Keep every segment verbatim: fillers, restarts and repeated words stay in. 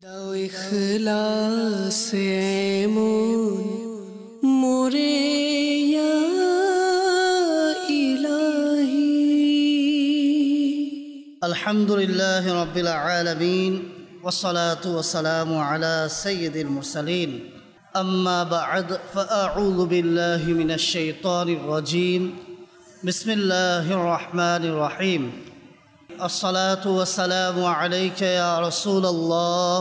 দাও ইখলাসে এমন মোরে ইয়া ইলাহি। আলহামদুলিল্লাহি রাব্বিল আলামিন ওয়াসসালাতু ওয়াসসালামু আলা সাইয়্যিদিল মুরসালিন। আম্মা বা'দ ফাআউযু বিল্লাহি মিনাশ শাইতানির রাজীম। বিসমিল্লাহির রহমানির রহিম। الصلاة والسلام عليك يا رسول الله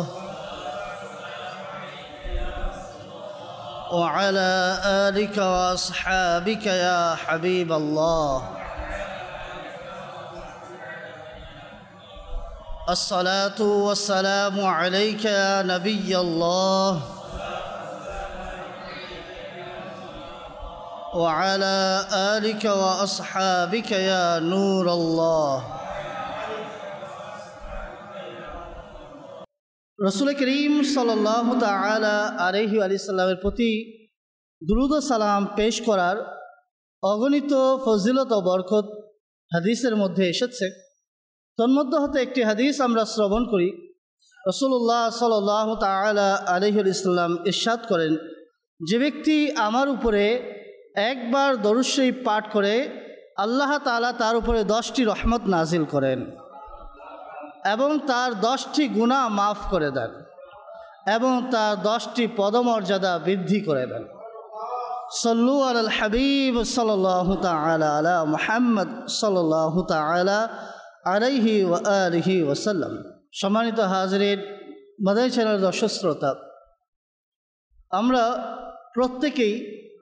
وعلى آلك وأصحابك يا حبيب الله. الصلاة والسلام عليك يا نبي الله وعلى آلك وأصحابك يا نور الله. রসুল করিম সাল্লাল্লাহু তাআলা আলাইহি ওয়াসাল্লামের প্রতি দুরূদ ও সালাম পেশ করার অগণিত ফজিলত ও বরকত হাদিসের মধ্যে এসেছে। তন্মধ্য হতে একটি হাদিস আমরা শ্রবণ করি। রাসূলুল্লাহ সাল্লাল্লাহু তাআলা আলাইহি ওয়াসাল্লাম ইরশাদ করেন, যে ব্যক্তি আমার উপরে একবার দরুদ শরীফ পাঠ করে আল্লাহ তাআলা তার উপরে দশটি রহমত নাজিল করেন এবং তার দশটি গুনাহ মাফ করে দেন এবং তার দশটি পদমর্যাদা বৃদ্ধি করে দেন। সল্লু আলাল হাবিব সাল্লাল্লাহু তাআলা আলা মুহাম্মদ সাল্লাল্লাহু তাআলা আলাইহি ওয়া আলিহি ওয়াসাল্লাম। সম্মানিত হাজিরিন, মাদানী চ্যানেলের দর্শক শ্রোতা, আমরা প্রত্যেকেই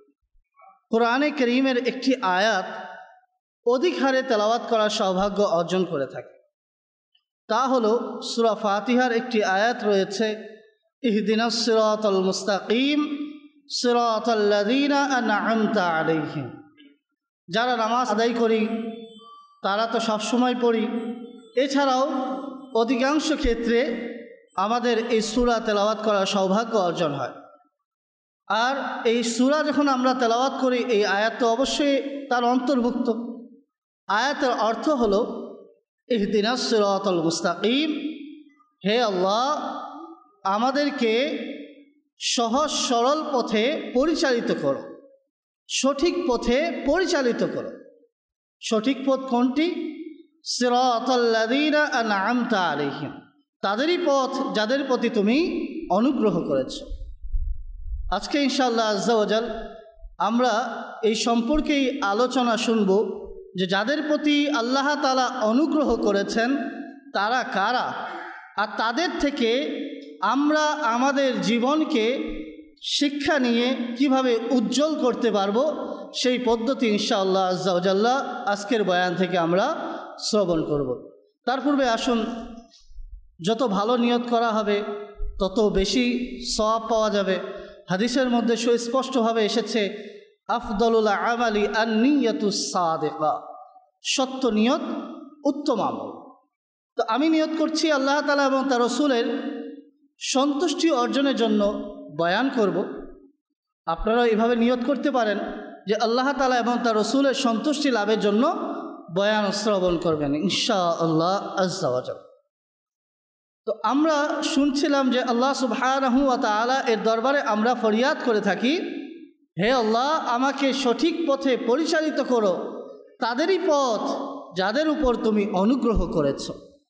কোরআনে কারীমের একটি আয়াত অধিক হারে তেলাওয়াত করার সৌভাগ্য অর্জন করে থাকি। তা হলো সূরা ফাতিহার একটি আয়াত রয়েছে, ইহদিনাস সিরাতাল মুস্তাকিম সিরাতাল্লাযীনা আন'আমতা আলাইহিম। যারা নামাজ আদায় করি তারা তো সবসময় পড়ি, এছাড়াও অধিকাংশ ক্ষেত্রে আমাদের এই সূরা তেলাওয়াত করার সৌভাগ্য অর্জন হয়। আর এই সূরা যখন আমরা তেলাওয়াত করি, এই আয়াত তো অবশ্যই তার অন্তর্ভুক্ত। আয়াতের অর্থ হলো ইহদিনাস সিরাতাল মুস্তাকিম, হে আল্লাহ আমাদেরকে সহজ সরল পথে পরিচালিত করো, সঠিক পথে পরিচালিত করো। সঠিক পথ কোনটি? সিরাতাল্লাযীনা আন'আমতা আলাইহিম, তাদেরই পথ যাদের প্রতি তুমি অনুগ্রহ করেছো। আজকে ইনশাআল্লাহ আজ্জা ওয়া জাল আমরা এই সম্পর্কেই আলোচনা শুনব যে যাদের প্রতি আল্লাহ তাআলা অনুগ্রহ করেছেন তারা কারা, আর তাদের থেকে আমরা আমাদের জীবনকে শিক্ষা নিয়ে কিভাবে উজ্জ্বল করতে পারবো, সেই পদ্ধতি ইনশাআল্লাহ আজ্জা ওয়া জাল্লা আজকের বয়ান থেকে আমরা শ্রবণ করব। তার পূর্বে আসুন, যত ভালো নিয়ত করা হবে তত বেশি সওয়াব পাওয়া যাবে। হাদিসের মধ্যে সুস্পষ্টভাবে এসেছে, আফদলুল আমালি আন-নিয়াতুস সাদিকা, সত্য নিয়ত উত্তম আমল। তো আমি নিয়ত করছি আল্লাহ তাআলা এবং তার রাসূলের সন্তুষ্টি অর্জনের জন্য বয়ান করব। আপনারা এভাবে নিয়ত করতে পারেন যে আল্লাহ তাআলা এবং তার রাসূলের সন্তুষ্টি লাভের জন্য বয়ান শ্রবণ করবেন ইনশাআল্লাহ আজ্জা ওয়া জাল। তো আমরা শুনছিলাম যে আল্লাহ সুবহানাহু ওয়া তাআলা এর দরবারে আমরা ফরিয়াদ করে থাকি, হে আল্লাহ আমাকে সঠিক পথে পরিচালিত করো, তাদেরই পথ যাদের উপর তুমি অনুগ্রহ করেছ।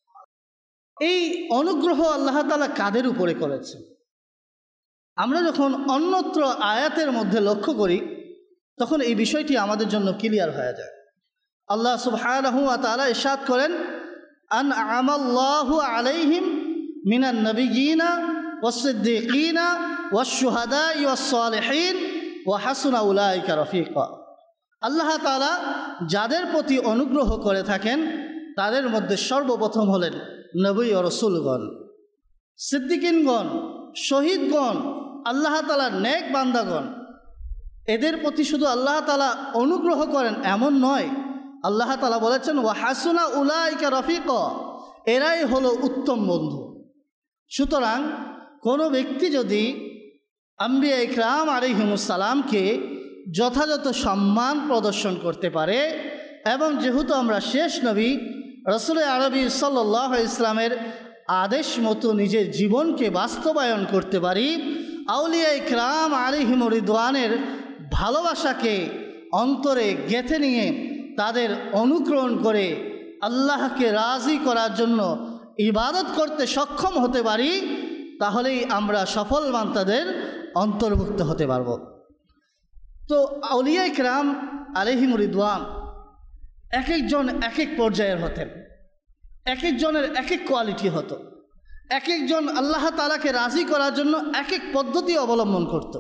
এই অনুগ্রহ আল্লাহ তাআলা কাদের উপরে করেছেন? আমরা যখন অন্যত্র আয়াতের মধ্যে লক্ষ্য করি তখন এই বিষয়টি আমাদের জন্য ক্লিয়ার হয়ে যায়। আল্লাহ সুবহানাহু ওয়া তাআলা ইরশাদ করেন, আন'আমাল্লাহু আলাইহিম মিনান নাবিয়্যিনা ওয়াস-সিদ্দীকিনা ওয়াশ-শুহাদাই ওয়াস-সালিহিন ওয়া হাসুনা উলাইকা রফিকা। আল্লাহ তাআলা যাদের প্রতি অনুগ্রহ করে থাকেন তাদের মধ্যে সর্বপ্রথম হলেন নবী ও রাসূলগণ, সিদ্দিকিনগণ, শহীদগণ, আল্লাহ তাআলার নেক বান্দাগণ। এদের প্রতি শুধু আল্লাহ তাআলা অনুগ্রহ করেন এমন নয়, আল্লাহ তাআলা বলেছেন ওয়া হাসুনা উলাইকা রফিকা, এরাই হলো উত্তম বন্ধু। সুতরাং কোনো ব্যক্তি যদি আম্বিয়া ইকরাম আলাইহিমুস সালামকে যথাযথ সম্মান প্রদর্শন করতে পারে, এবং যেহেতু আমরা শেষ নবী রাসূল আরবি সাল্লাল্লাহু আলাইহি ওয়াসাল্লামের আদেশ মতো নিজের জীবনকে বাস্তবায়ন করতে পারি, আউলিয়া ইকরাম আলাইহিমুর রিদওয়ানের ভালোবাসাকে অন্তরে গেঁথে নিয়ে তাদের অনুকরণ করে আল্লাহকে রাজি করার জন্য ইবাদত করতে সক্ষম হতে পারি, তাহলেই আমরা সফল বান্দাদের অন্তর্ভুক্ত হতে পারব। তো আউলিয়া ইকরাম আলাইহিমুর রিদওয়ান এক একজন এক এক পর্যায়ের হতেন, এক একজনের এক এক কোয়ালিটি হতো, এক একজন আল্লাহ তাআলাকে রাজি করার জন্য এক এক পদ্ধতি অবলম্বন করত।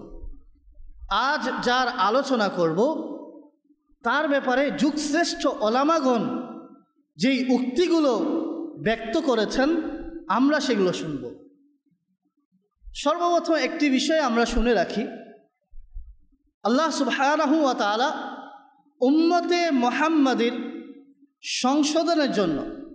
আজ যার আলোচনা করব তার ব্যাপারে যুগশ্রেষ্ঠ ওলামাগণ যেই উক্তিগুলো ব্যক্ত করেছেন আমরা সেগুলো শুনব। সর্বপ্রথম একটি বিষয় আমরা শুনে রাখি, আল্লাহ সুবহানাহু ওয়া তাআলা উম্মতে মুহাম্মাদের সংশোধনের জন্য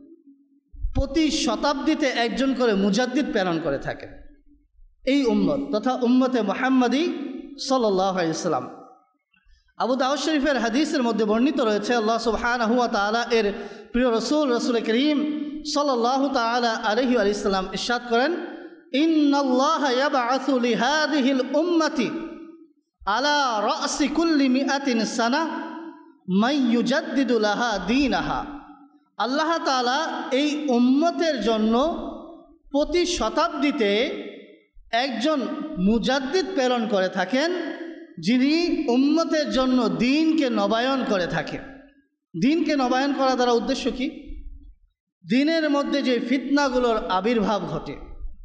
প্রতি শতাব্দীতে একজন করে মুজাদ্দিদ প্রেরণ করে থাকেন। এই উম্মত তথা উম্মতে মুহাম্মাদি সাল্লাল্লাহু আলাইহি ওয়াসাল্লাম। আবু দাউদ শরীফের হাদিসের মধ্যে বর্ণিত রয়েছে, আল্লাহ সুবহানাহু ওয়া তাআলা এর প্রিয় রসুল রসুল করিম সাল্লাল্লাহু তাআলা আলাইহি ওয়াসাল্লাম ইরশাদ করেন, ইন্নাল্লাহা ইয়াবআসু লিহাযিহিল উম্মতি আলা রাসি কুল্লি মিআতিন সানা মান ইউজাদ্দিদু লাহা দীনাহা। আল্লাহ তাআলা এই উম্মতের জন্য প্রতি শতাব্দীতে একজন মুজাদ্দিদ প্রেরণ করে থাকেন, যিনি উম্মতের জন্য দ্বীনকে নবায়ন করে থাকেন। দ্বীনকে নবায়ন করা দ্বারা উদ্দেশ্য কি? দ্বীনের মধ্যে যে ফিতনাগুলোর আবির্ভাব ঘটে,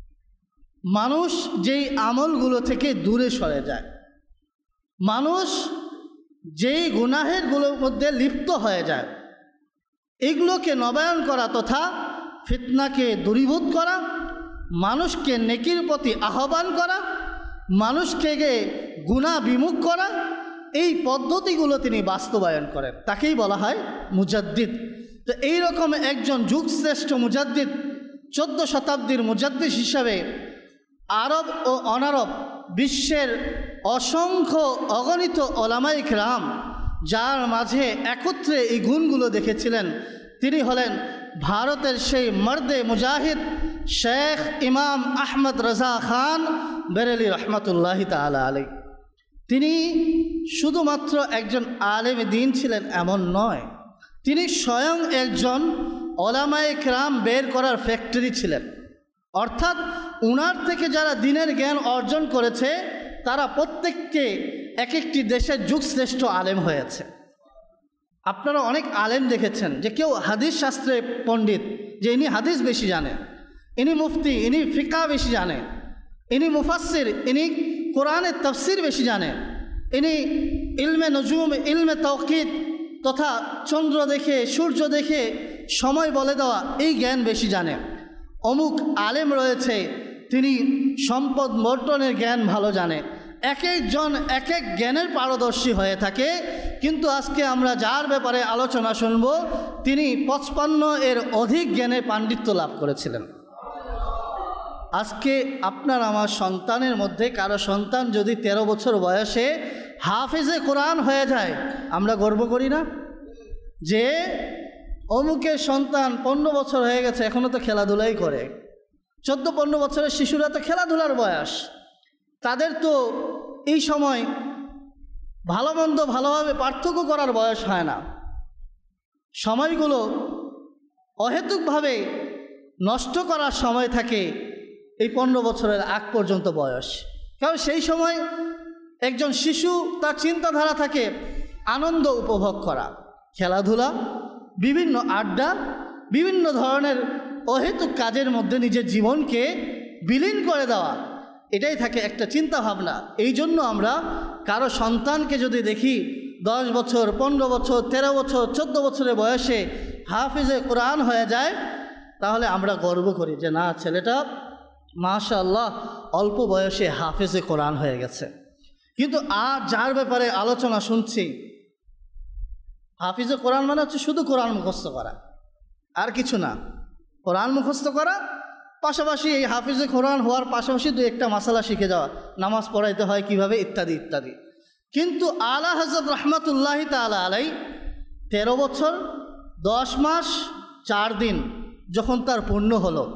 মানুষ যেই আমলগুলো থেকে দূরে সরে যায়, মানুষ যেই গুনাহেরগুলোর মধ্যে লিপ্ত হয়ে যায়, এগুলোকে নবায়ন করা তথা ফিতনাকে দূরীভূত করা, মানুষকে নেকির প্রতি আহ্বান করা, মানুষকে গুনাহ বিমুখ করা, এই পদ্ধতিগুলো তিনি বাস্তবায়ন করেন, তাকেই বলা হয় মুজাদ্দিদ। তো এইরকম একজন যুগশ্রেষ্ঠ মুজাদ্দিদ, চোদ্দ শতাব্দীর মুজাদ্দিদ হিসাবে আরব ও অনারব বিশ্বের অসংখ্য অগণিত ওলামায়ে কেরাম যার মাঝে একত্রে এই গুণগুলো দেখেছিলেন, তিনি হলেন ভারতের সেই মর্দে মুজাহিদ শেখ ইমাম আহমদ রাজা খান বেরেলি রহমতুল্লাহি তাআলা আলাইহি। তিনি শুধুমাত্র একজন আলেম দ্বীন ছিলেন এমন নয়, তিনি স্বয়ং একজন ওলামায়ে কেরাম বের করার ফ্যাক্টরি ছিলেন। অর্থাৎ উনার থেকে যারা দ্বীনের জ্ঞান অর্জন করেছে তারা প্রত্যেককে এক একটি দেশের যুগশ্রেষ্ঠ আলেম হয়েছে। আপনারা অনেক আলেম দেখেছেন যে কেউ হাদিস শাস্ত্রে পণ্ডিত, যে ইনি হাদিস বেশি জানেন, ইনি মুফতি, ইনি ফিকাহ বেশি জানেন, ইনি মুফাসসির, ইনি কোরআনের তাফসির বেশি জানেন, ইনি ইলমে নজুম, ইলমে তাওকীদ তথা চন্দ্র দেখে সূর্য দেখে সময় বলে দেওয়া এই জ্ঞান বেশি জানেন। অমুক আলেম রয়েছে তিনি সম্পদ বন্টনের জ্ঞান ভালো জানে। এক একজন এক এক জ্ঞানের পারদর্শী হয়ে থাকে, কিন্তু আজকে আমরা যার ব্যাপারে আলোচনা শুনব তিনি পঁচপান্ন এর অধিক জ্ঞানে পাণ্ডিত্য লাভ করেছিলেন। আজকে আপনার আমার সন্তানের মধ্যে কারো সন্তান যদি তেরো বছর বয়সে হাফেজে কোরআন হয়ে যায়, আমরা গর্ব করি না যে অমুকের সন্তান পনেরো বছর হয়ে গেছে এখনও তো খেলাধুলাই করে। চোদ্দ পনেরো বছরের শিশুরা তো খেলাধুলার বয়স, তাদের তো এই সময় ভালো মন্দ ভালোভাবে পার্থক্য করার বয়স হয় না। সময়গুলো অহেতুকভাবে নষ্ট করার সময় থাকে এই পনেরো বছরের আগ পর্যন্ত বয়স। কারণ সেই সময় একজন শিশু তার চিন্তাধারা থাকে আনন্দ উপভোগ করা, খেলাধুলা, বিভিন্ন আড্ডা, বিভিন্ন ধরনের অহেতুক কাজের মধ্যে নিজের জীবনকে বিলীন করে দেওয়া, এটাই থাকে একটা চিন্তা ভাবনা। এই জন্য আমরা কারো সন্তানকে যদি দেখি দশ বছর, পনেরো বছর, তেরো বছর, চোদ্দ বছরের বয়সে হাফিজে কোরআন হয়ে যায়, তাহলে আমরা গর্ব করি যে না, ছেলেটা মাশাআল্লাহ অল্প বয়সে হাফিজে কোরআন হয়ে গেছে। কিন্তু আর যার ব্যাপারে আলোচনা শুনছি, হাফিজে কোরআন মানে হচ্ছে শুধু কোরআন মুখস্থ করা, আর কিছু না। কোরআন মুখস্থ করা পাশাপাশি এই হাফিজে কোরআন হওয়ার পাশাপাশি দু একটা মাসালা শিখে যাওয়া, নামাজ পড়াইতে হয় কিভাবে, ইত্যাদি ইত্যাদি। কিন্তু আলা হযরত রহমতুল্লাহি তাআলা আলাইহি তেরো বছর দশ মাস চার দিন যখন তার পূর্ণ হলো,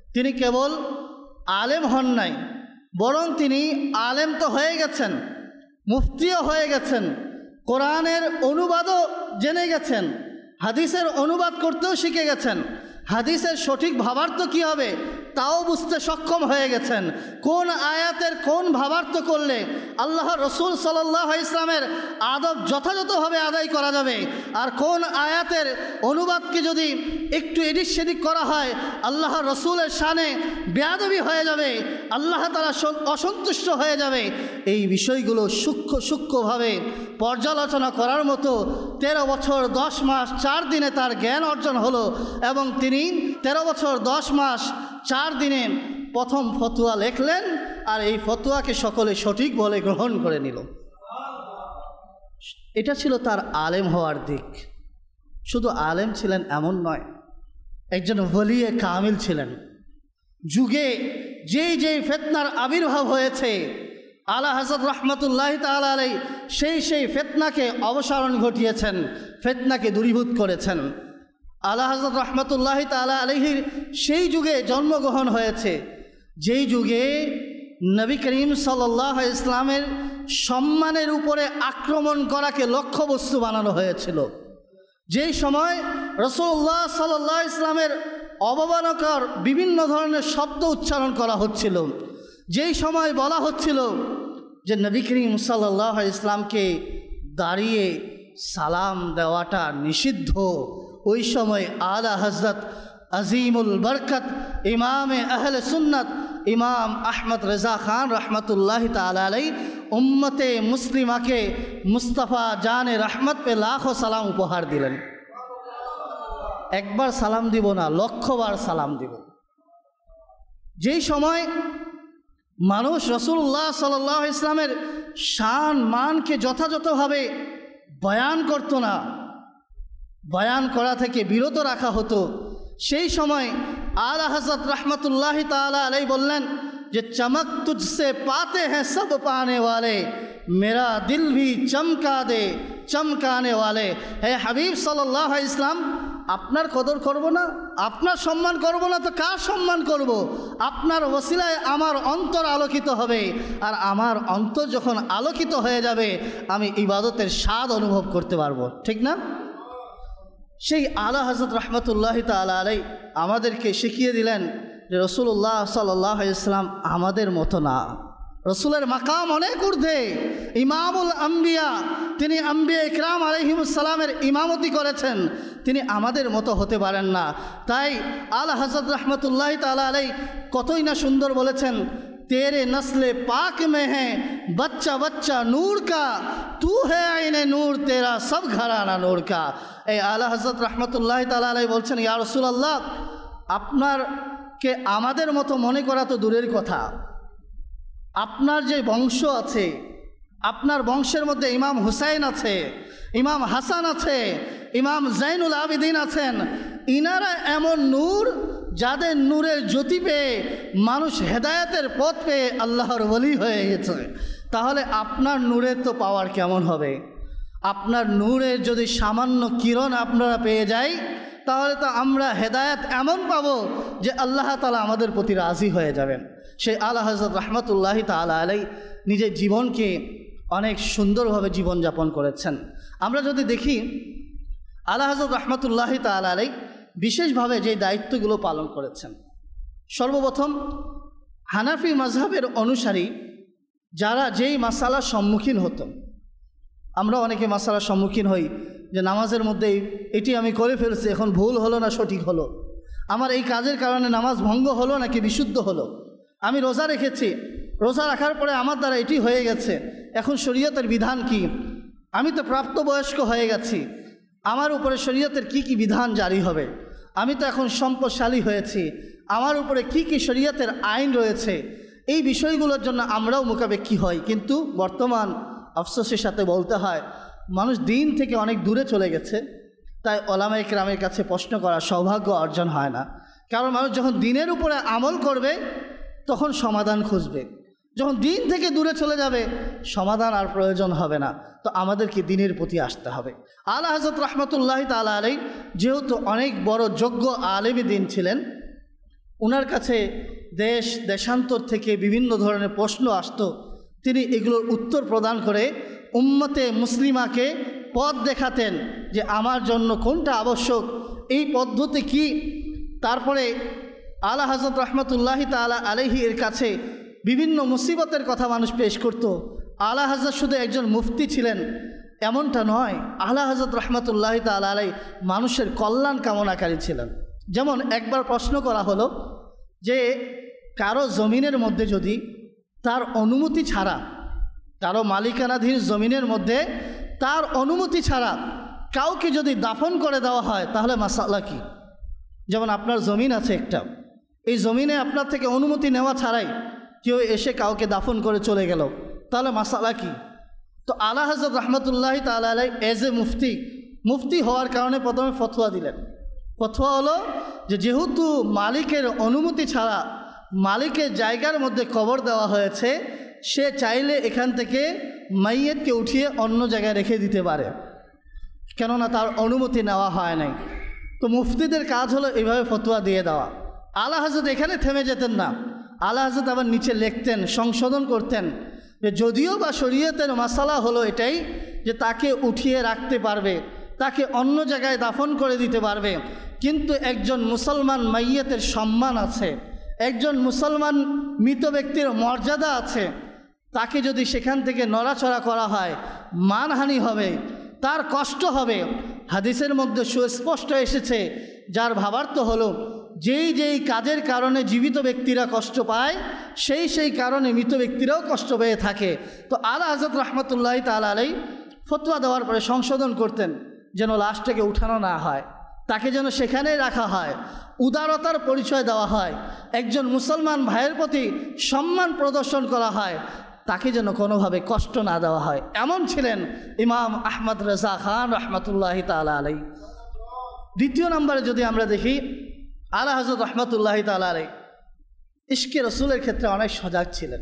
তিনি কেবল আলেম হন নাই, বরং তিনি আলেম তো হয়ে গেছেন, মুফতিও হয়ে গেছেন, কোরআনের অনুবাদও জেনে গেছেন, হাদিসের অনুবাদ করতেও শিখে গেছেন, হাদিসের সঠিক ভাবার্থ কী হবে তাও বুঝতে সক্ষম হয়ে গেছেন, কোন আয়াতের কোন ভাবার্থ করলে আল্লাহ রসুল সাল্লাল্লাহু আলাইহি ইসলামের আদব যথাযথভাবে আদায় করা যাবে, আর কোন আয়াতের অনুবাদকে যদি একটু এদিক সেদিক করা হয় আল্লাহ রসুলের শানে বেয়াদবি হয়ে যাবে, আল্লাহ তাআলা অসন্তুষ্ট হয়ে যাবে। এই বিষয়গুলো সূক্ষ্ম সূক্ষ্মভাবে পর্যালোচনা করার মতো তেরো বছর দশ মাস চার দিনে তার জ্ঞান অর্জন হলো, এবং তিনি তেরো বছর দশ মাস চার দিনে প্রথম ফতোয়া লেখলেন, আর এই ফতোয়াকে সকলে সঠিক বলে গ্রহণ করে নিল। এটা ছিল তার আলেম হওয়ার দিক। শুধু আলেম ছিলেন এমন নয়, একজন ওলিয়ে কামিল ছিলেন। যুগে যেই যেই ফিতনার আবির্ভাব হয়েছে আলা হযরত রাহমাতুল্লাহি তাআলা আলাইহি সেই সেই ফিতনাকে অবসারণ ঘটিয়েছেন, ফিতনাকে দূরীভূত করেছেন। আলা হযরত রাহমাতুল্লাহি তাআলা আলাইহির সেই যুগে জন্মগ্রহণ হয়েছে যেই যুগে নবী করিম সাল্লাল্লাহু আলাইহি ইসলামের সম্মানের উপরে আক্রমণ করাকে লক্ষ্যবস্তু বানানো হয়েছিল, যেই সময় রাসূলুল্লাহ সাল্লাল্লাহু আলাইহি ইসলামের অবমাননাকর বিভিন্ন ধরনের শব্দ উচ্চারণ করা হচ্ছিল, যেই সময় বলা হচ্ছিল যে নবী করিম সাল্লাল্লাহু আলাইহি ইসলামকে দাঁড়িয়ে সালাম দেওয়াটা নিষিদ্ধ, ওই সময় আলা হযরত আজিমুল বরকত ইমামে আহলে সুন্নাত ইমাম আহমদ রেজা খান রহমতুল্লাহ তাআলা আলাইহি উম্মতে মুসলিমাকে মুস্তাফা জানে রহমত পে লাখো সালাম উপহার দিলেন। একবার সালাম দিব না, লক্ষবার সালাম দিব। যেই সময় মানুষ রাসূলুল্লাহ সাল্লাল্লাহু আলাইহি ইসলামের শান মানকে যথাযথভাবে বয়ান করত না, বয়ান করা থেকে বিরত রাখা হতো, সেই সময় আলা হযরত রহমতুল্লাহি তাআলা আলাইহি বললেন যে চমক তুঝসে পাতে হ্যাঁ সব পানে ওয়ালে, মেরা দিল ভি চমকা দে চমকানে ওয়ালে। হে হাবিব সাল্লাল্লাহু আলাইহি ইসলাম, আপনার কদর করব না, আপনার সম্মান করব না তো কার সম্মান করব? আপনার ওসিলায় আমার অন্তর আলোকিত হবে, আর আমার অন্তর যখন আলোকিত হয়ে যাবে আমি ইবাদতের স্বাদ অনুভব করতে পারবো, ঠিক না? সেই আলা হযরত রাহমাতুল্লাহি তাআলা আলাইহি আমাদেরকে শিখিয়ে দিলেন যে রাসূলুল্লাহ সাল্লাল্লাহু আলাইহি ইসলাম আমাদের মতো না, রসুলের মাকাম অনেক ঊর্ধ্বে, ইমামুল আম্বিয়া, তিনি আম্বিয়া ইকরাম আলাইহিমুস সালামের ইমামতি করেছেন, তিনি আমাদের মতো হতে পারেন না। তাই আলা হযরত রাহমাতুল্লাহি তাআলা আলাইহি কতই না সুন্দর বলেছেন, তেরে নসলে পাক মে হ্যাঁ বচ্চা বচ্চা নূর কা, তু হে আইনে নূর তেরা সব ঘরানা নূর কা। এই আলা হযরত রাহমাতুল্লাহি তাআলা আলাইহি বলছেন, ইয়া রাসূলুল্লাহ, আপনারকে আমাদের মতো মনে করা তো দূরের কথা, আপনার যে বংশ আছে, আপনার বংশের মধ্যে ইমাম হুসাইন আছে, ইমাম হাসান আছে, ইমাম জাইনুল আবিদিন আছেন, ইনারা এমন নূর যাদের নূরের জ্যোতি পেয়ে মানুষ হেদায়েতের পথ পেয়ে আল্লাহর ওলি হয়ে গেছে। তাহলে আপনার নূরের তো পাওয়ার কেমন হবে? আপনার নূরের যদি সামান্য কিরণ আপনারা পেয়ে যাই তাহলে তো আমরা হেদায়েত এমন পাবো যে আল্লাহ তাআলা আমাদের প্রতি রাজি হয়ে যাবেন। সেই আলা হযরত রাহমাতুল্লাহি তাআলা আলাইহি নিজের জীবনকে অনেক সুন্দরভাবে জীবনযাপন করেছেন। আমরা যদি দেখি আলা হযরত রাহমাতুল্লাহি তাআলা আলাইহি বিশেষভাবে যে দায়িত্বগুলো পালন করেছেন, সর্বপ্রথম হানাফি মাযহাবের অনুসারী যারা যেই মাসালার সম্মুখীন হতো, আমরা অনেকে মাসালার সম্মুখীন হই যে নামাজের মধ্যে এটি আমি করে ফেলছি, এখন ভুল হলো না সঠিক হলো, আমার এই কাজের কারণে নামাজ ভঙ্গ হলো নাকি বিশুদ্ধ হলো, আমি রোজা রেখেছি, রোজা রাখার পরে আমার দ্বারা এটি হয়ে গেছে, এখন শরীয়তের বিধান কি, আমি তো প্রাপ্তবয়স্ক হয়ে গেছি, আমার উপরে শরীয়তের কি কি বিধান জারি হবে, আমি তো এখন সম্পদশালী হয়েছি, আমার উপরে কি কি শরীয়তের আইন রয়েছে, এই বিষয়গুলোর জন্য আমরাও মুখাপেক্ষী হই। কিন্তু বর্তমান আফসোসের সাথে বলতে হয় মানুষ দিন থেকে অনেক দূরে চলে গেছে, তাই ওলামায়ে কেরামের কাছে প্রশ্ন করার সৌভাগ্য অর্জন হয় না। কারণ মানুষ যখন দিনের উপরে আমল করবে তখন সমাধান খুঁজবে, যখন দিন থেকে দূরে চলে যাবে সমাধান আর প্রয়োজন হবে না। তো আমাদেরকে দিনের প্রতি আসতে হবে। আলা হযরত রাহমাতুল্লাহি তাআলা আলাইহি যেহেতু অনেক বড় যোগ্য আলেমী দিন ছিলেন, ওনার কাছে দেশ দেশান্তর থেকে বিভিন্ন ধরনের প্রশ্ন আসতো, তিনি এগুলোর উত্তর প্রদান করে উম্মতে মুসলিমাকে পথ দেখাতেন যে আমার জন্য কোনটা আবশ্যক, এই পদ্ধতি কি। তারপরে আলা হযরত রহমতুল্লাহি তাআলা আলাইহি এর কাছে বিভিন্ন মুসিবতের কথা মানুষ পেশ করত। আলা হযরত শুধু একজন মুফতি ছিলেন এমনটা নয়, আলা হযরত রহমতুল্লাহি তাআলা আলাইহি মানুষের কল্যাণ কামনাকারী ছিলেন। যেমন একবার প্রশ্ন করা হলো যে কারো জমিনের মধ্যে যদি তার অনুমতি ছাড়া, কারো মালিকানাধীন জমিনের মধ্যে তার অনুমতি ছাড়া কাউকে যদি দাফন করে দেওয়া হয় তাহলে মাসালা কি? যেমন আপনার জমিন আছে একটা, এই জমিনে আপনার থেকে অনুমতি নেওয়া ছাড়াই কেউ এসে কাউকে দাফন করে চলে গেল, তাহলে মাসালা কি? তো আলা হযরত রহমতুল্লাহি তাআলা আলাইহি এজ এ মুফতি, মুফতি হওয়ার কারণে প্রথমে ফতোয়া দিলেন। ফতোয়া হলো যে যেহেতু মালিকের অনুমতি ছাড়া মালিকের জায়গার মধ্যে কবর দেওয়া হয়েছে, সে চাইলে এখান থেকে মাইয়েতকে উঠিয়ে অন্য জায়গায় রেখে দিতে পারে, কেননা তার অনুমতি নেওয়া হয় নাই। তো মুফতিদের কাজ হলো এইভাবে ফতোয়া দিয়ে দেওয়া। আলা হযরত এখানে থেমে যেতেন না, আলা হযরত আবার নিচে লিখতেন, সংশোধন করতেন যে যদিও বা শরীয়তের মাসালা হলো এটাই যে তাকে উঠিয়ে রাখতে পারবে, তাকে অন্য জায়গায় দাফন করে দিতে পারবে, কিন্তু একজন মুসলমান মাইয়েতের সম্মান আছে, একজন মুসলমান মৃত ব্যক্তির মর্যাদা আছে, তাকে যদি সেখান থেকে নড়াচড়া করা হয় মানহানি হবে, তার কষ্ট হবে। হাদিসের মধ্যে সুস্পষ্ট এসেছে, যার ভাবার্থ হলো যেই যেই কাজের কারণে জীবিত ব্যক্তিরা কষ্ট পায় সেই সেই কারণে মৃত ব্যক্তিরাও কষ্ট পেয়ে থাকে। তো আলা হযরত রহমতুল্লাহি তাআলা আলাইহি ফতোয়া দেওয়ার পরে সংশোধন করতেন যেন লাশটাকে উঠানো না হয়, তাকে যেন সেখানেই রাখা হয়, উদারতার পরিচয় দেওয়া হয়, একজন মুসলমান ভাইয়ের প্রতি সম্মান প্রদর্শন করা হয়, তাকে যেন কোনোভাবে কষ্ট না দেওয়া হয়। এমন ছিলেন ইমাম আহমদ রেজা খান রহমতুল্লাহি তাআলা আলাইহি। দ্বিতীয় নম্বরে যদি আমরা দেখি, আলা হযরত রহমতুল্লাহি তাআলা আলাইহি ইশকে রসুলের ক্ষেত্রে অনেক সজাগ ছিলেন।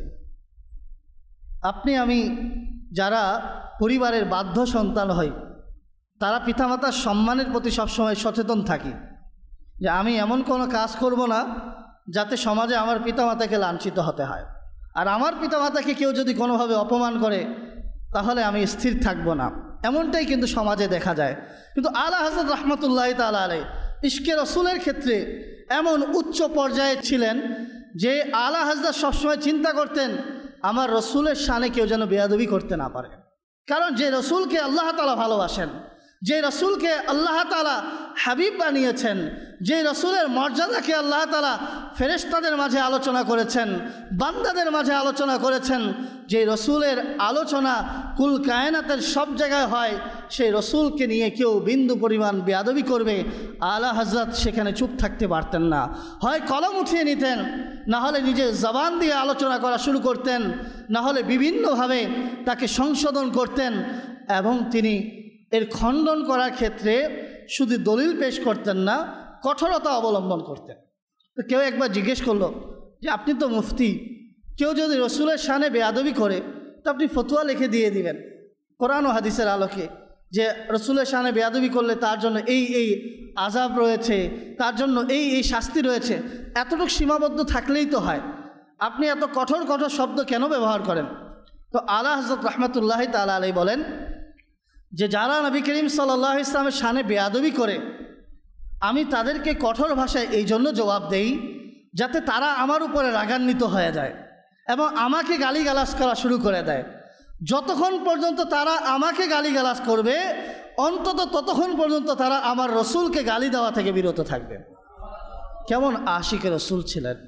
আপনি আমি যারা পরিবারের বাধ্য সন্তান হই, তারা পিতামাতার সম্মানের প্রতি সবসময় সচেতন থাকি যে আমি এমন কোনো কাজ করব না যাতে সমাজে আমার পিতামাতাকে লাঞ্ছিত হতে হয়, আর আমার পিতামাতাকে কেউ যদি কোনোভাবে অপমান করে তাহলে আমি স্থির থাকব না, এমনটাই কিন্তু সমাজে দেখা যায়। কিন্তু আলা হযরত রহমতুল্লাহি তাআলা আলাইহি ইশকে রসুলের ক্ষেত্রে এমন উচ্চ পর্যায়ে ছিলেন যে আলা হযরত সবসময় চিন্তা করতেন আমার রসুলের শানে কেউ যেন বেয়াদবি করতে না পারে। কারণ যে রসুলকে আল্লাহ তাআলা ভালোবাসেন, যে রসুলকে আল্লাহ তাআলা হাবিব বানিয়েছেন, যে রসুলের মর্যাদাকে আল্লাহ তাআলা ফেরেশতাদের মাঝে আলোচনা করেছেন, বান্দাদের মাঝে আলোচনা করেছেন, যে রসুলের আলোচনা কুল কায়নাতের সব জায়গায় হয়, সেই রসুলকে নিয়ে কেউ বিন্দু পরিমাণ বেয়াদবি করবে, আলা হযরত সেখানে চুপ থাকতে পারতেন না। হয় কলম উঠিয়ে নিতেন, না হলে নিজের জবান দিয়ে আলোচনা করা শুরু করতেন, না হলে বিভিন্নভাবে তাকে সংশোধন করতেন। এবং তিনি এর খণ্ডন করার ক্ষেত্রে শুধু দলিল পেশ করতেন না, কঠোরতা অবলম্বন করতেন। তো কেউ একবার জিজ্ঞেস করলো যে আপনি তো মুফতি, কেউ যদি রসুলের শানে বেয়াদবি করে তো আপনি ফতোয়া লিখে দিয়ে দিবেন কোরআন ও হাদিসের আলোকে যে রসুলের শানে বেয়াদবি করলে তার জন্য এই এই আযাব রয়েছে, তার জন্য এই এই শাস্তি রয়েছে, এতটুকু সীমাবদ্ধ থাকলেই তো হয়, আপনি এত কঠোর কঠোর শব্দ কেন ব্যবহার করেন? তো আলা হযরত রহমতুল্লাহি তাআলা আলাইহি বলেন যে যারা নবী করিম সাল্লাল্লাহু আলাইহি ওয়াসাল্লামের শানে বেয়াদবি করে আমি তাদেরকে কঠোর ভাষায় এই জন্য জবাব দেই যাতে তারা আমার উপরে রাগান্বিত হয়ে যায় এবং আমাকে গালিগালাজ করা শুরু করে দেয়। যতক্ষণ পর্যন্ত তারা আমাকে গালিগালাজ করবে অন্তত ততক্ষণ পর্যন্ত তারা আমার রসুলকে গালি দেওয়া থেকে বিরত থাকবে। কেমন আশিকে রসুল ছিলেন,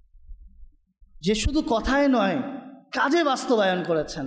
যে শুধু কথায় নয় কাজে বাস্তবায়ন করেছেন।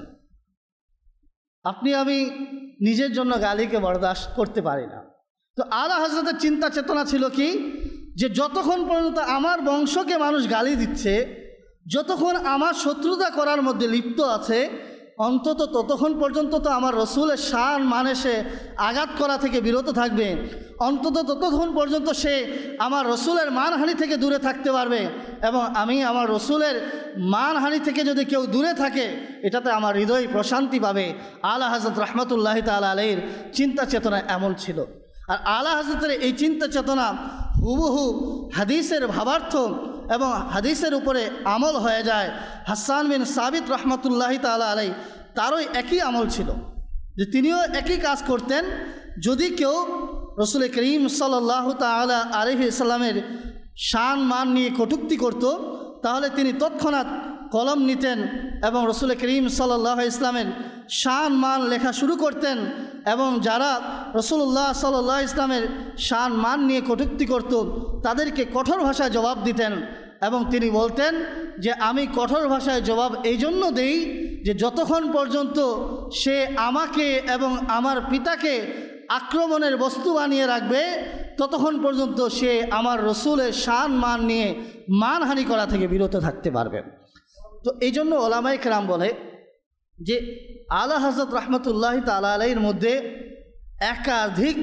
আপনি আমি নিজের জন্য গালিকে বরদাস্ত করতে পারি না। তো আলা হযরতের চিন্তা চেতনা ছিল কি, যে যতক্ষণ পর্যন্ত আমার বংশকে মানুষ গালি দিচ্ছে, যতক্ষণ আমার শত্রুতা করার মধ্যে লিপ্ত আছে, অন্তত ততক্ষণ পর্যন্ত তো আমার রসুলের শান মানে সে আঘাত করা থেকে বিরত থাকবে, অন্তত ততক্ষণ পর্যন্ত সে আমার রসুলের মানহানি থেকে দূরে থাকতে পারবে। এবং আমি আমার রসুলের মানহানি থেকে যদি কেউ দূরে থাকে এটাতে আমার হৃদয় প্রশান্তি পাবে। আলা হযরত রহমতুল্লাহি তাআলা আলাইহির চিন্তা চেতনা এমন ছিল। আর আলা হযরতের এই চিন্তা চেতনা হুবহু হাদিসের ভাবার্থ এবং হাদিসের উপরে আমল হয়ে যায়। হাসান বিন সাবিত রহমতুল্লাহি তাআলা আলাই তারও একই আমল ছিল, যে তিনিও একই কাজ করতেন। যদি কেউ রসুল করিম সাল্লাল্লাহু তাআলা আলাইহি সাল্লামের শান মান নিয়ে কটূক্তি করত, তাহলে তিনি তৎক্ষণাৎ কলম নিতেন এবং রসুল করিম সাল্লাল্লাহু আলাইহি ইসলামের শান মান লেখা শুরু করতেন, এবং যারা রসুল্লাহ সাল্লাল্লাহু আলাইহি ইসলামের শান মান নিয়ে কটূক্তি করত তাদেরকে কঠোর ভাষায় জবাব দিতেন। এবং তিনি বলতেন যে আমি কঠোর ভাষায় জবাব এই জন্য দেই যে যতক্ষণ পর্যন্ত সে আমাকে এবং আমার পিতাকে আক্রমণের বস্তু বানিয়ে রাখবে ততক্ষণ পর্যন্ত সে আমার রসুলের শান মান নিয়ে মানহানি করা থেকে বিরত থাকতে পারবে। তো এই জন্য ওলামায়ে কেরাম বলে যে আলা হযরত রহমতুল্লাহি তাআলা আলাইহির মধ্যে একাধিক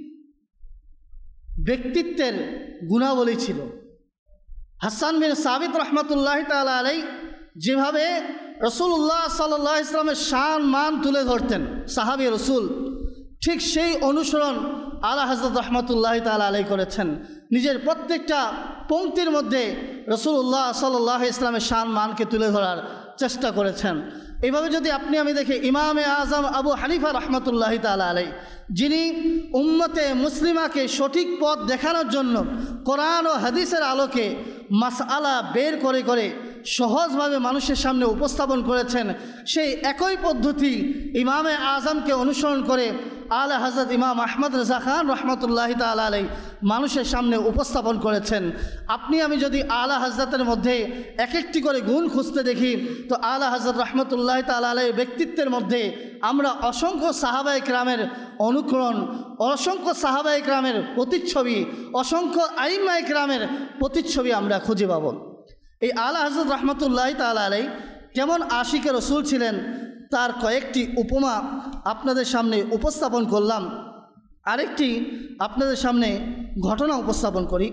ব্যক্তিত্বের গুণাবলী ছিল। হাসান বিন সাবিত রহমতুল্লাহি তাআলা আলাইহি যেভাবে রসুল্লাহ সাল্লাল্লাহু আলাইহি ইসলামের শান মান তুলে ধরতেন সাহাবী রসুল, ঠিক সেই অনুসরণ আলা হযরত রহমতুল্লাহি তাআলা আলাইহি করেছেন। নিজের প্রত্যেকটা পংক্তির মধ্যে রসুল্লাহ সাল্লাল্লাহু আলাইহি ইসলামের শান মানকে তুলে ধরার চেষ্টা করেছেন। এইভাবে যদি আপনি আমি দেখি ইমামে আজম আবু হানিফা রহমতুল্লাহি তাআলা আলাইহি, যিনি উম্মতে মুসলিমাকে সঠিক পথ দেখানোর জন্য কোরআন ও হাদিসের আলোকে মাসআলা বের করে করে সহজভাবে মানুষের সামনে উপস্থাপন করেছেন, সেই একই পদ্ধতি ইমামে আজমকে অনুসরণ করে আলা হযরত ইমাম আহমদ রেজা খান রহমতুল্লাহি তাআলা আলাইহি মানুষের সামনে উপস্থাপন করেছেন। আপনি আমি যদি আলা হযরতের মধ্যে এক একটি করে গুণ খুঁজতে দেখি, তো আলা হযরত রহমতুল্লাহি তাআলা আলাইহির ব্যক্তিত্বের মধ্যে আমরা অসংখ্য সাহাবায়ে কেরামের অনুকরণ, অসংখ্য সাহাবায়ে কেরামের প্রতিচ্ছবি, অসংখ্য আইম্মায়ে কেরামের প্রতিচ্ছবি আমরা খুঁজে পাব। এই আলা হযরত রহমতুল্লাহি তাআলা আলাইহি কেমন আশিকে রসুল ছিলেন তার কয়েকটি উপমা আপনাদের সামনে উপস্থাপন করলাম। আরেকটি আপনাদের সামনে ঘটনা উপস্থাপন করি।